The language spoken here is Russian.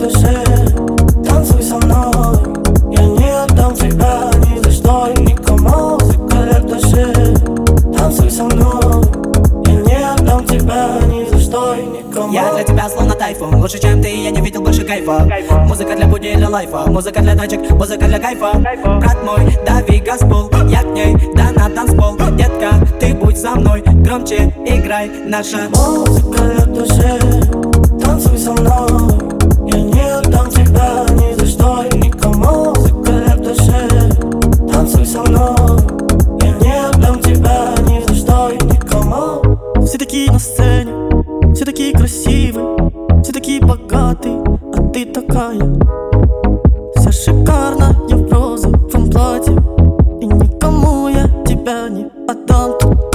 душе. Танцуй со мной, я не отдам тебя ни за что и никому. Музыка для души. Танцуй со мной, я не отдам тебя ни за что и никому. Я для тебя словно тайфун, лучше чем ты, я не видел больше кайфа. Музыка для буди или лайфа, музыка для тачек, музыка для кайфа. Брат мой, дави газпол, я к ней, да на танцпол. Детка, ты будь со мной, громче играй наша музыка для души. Танцуй со мной, я не отдам тебя ни за что и никому. Музыка для души. Танцуй со мной, я не отдам тебя ни за что и никому. Все такие на сцене, все такие красивые, все такие богатые, а ты такая вся шикарная в розовом платье. И никому я тебя не отдам.